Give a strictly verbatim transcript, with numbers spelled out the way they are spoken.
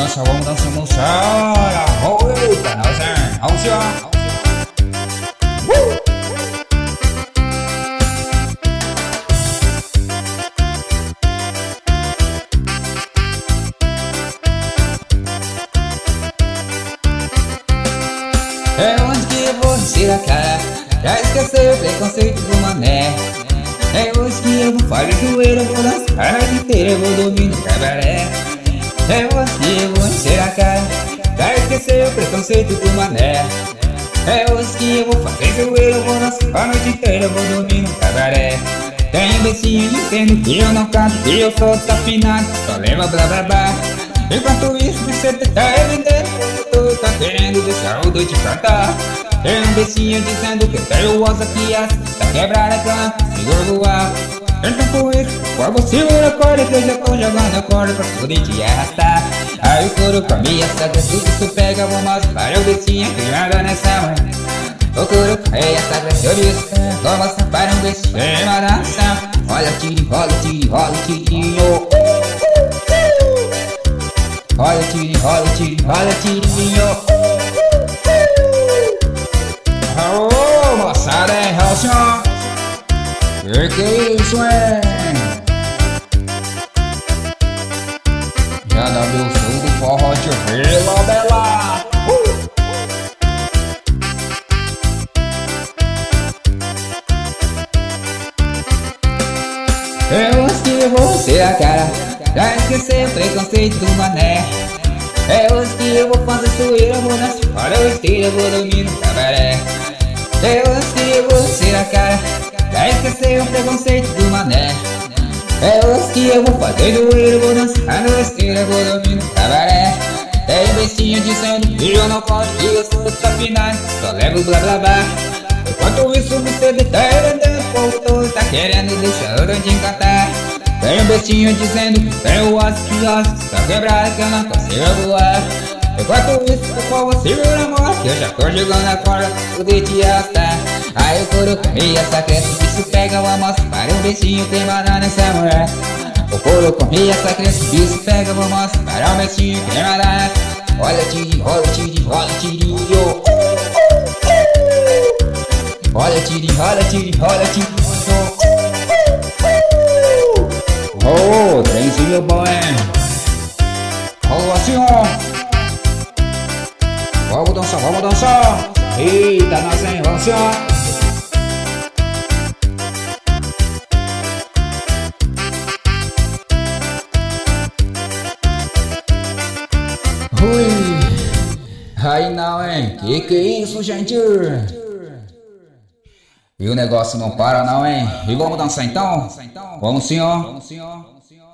dançar, vamos dançar, vamos dançar. Eita, nós é, vamos lá. É onde que eu vou encher a cara, já esqueceu o preconceito do mané. É hoje que eu vou fazer zoeira, vou dançar a noite inteira, eu vou dormir no cabaré. É hoje que eu vou encher a cara, já esqueceu o preconceito do mané. É hoje que eu vou fazer zoeira, eu vou dançar a noite inteira, eu vou dormir no cabaré. Tem becinho dizendo que eu não canto, que eu sou desafinado, só leva blá blá blá. Enquanto isso você tá evidente, tu tá querendo deixar o doido cantar. Tem um becinho dizendo que eu tenho ossa que essa tá quebrada, cana, segura voar. Então por isso, por você segura a corda, que eu já tô jogando a corda pra poder te arrastar. Aí o couro com a minha saga, tudo isso pega, vou mostrar o becinho que anda nessa mão. O couro com a minha saga, eu disse, vou mostrar para um becinho na dança. Olha tiro, rola tiro, rola tirinho. Olha tiro, rola tiro, rola tirinho. Ô, moçada, é Halcyon. Que que é isso, é? Já dá meu som do forró de Vila Bela. uh! Eu acho que eu vou ser a cara, já esqueci o preconceito do mané. É hoje que eu vou fazer zoeira, vou dançar fora o esteira, eu vou dormir no cabaré. É hoje que eu vou ser a cara, já esqueci o preconceito do mané. É hoje que eu vou fazer zoeira, vou dançar no esteira, eu vou dormir no cabaré. Tem um bestinho dizendo que eu não conto, que eu sou desafinado, só levo blá blá blá. Enquanto isso você tá vendendo, voltou, tá querendo deixar eu te encantar. Tem um bestinho dizendo que tem o osso que osso tá quebrado, que eu não consigo voar. Enquanto isso, o povo segura a mão, que eu já tô jogando a corda pra poder te arrastar. Aí o couro comia essa cresce, isso pega uma amostra para um bestinho que manda nessa mulher. O couro comia essa cresce, isso pega uma amostra para um bestinho que manda. Olha tiri, rola tiri, rola tirinho. Olha tiri, rola tiri, rola tirinho. Oh, trenzinho bom, hein? Oh, assim, ó. Vamos dançar, vamos dançar. Eita, nós, hein? Vamos assim, ó. Ui. Aí não, hein? Que que é isso, gente? E o negócio não para não, hein? E vamos dançar então? Vamos sim, ó.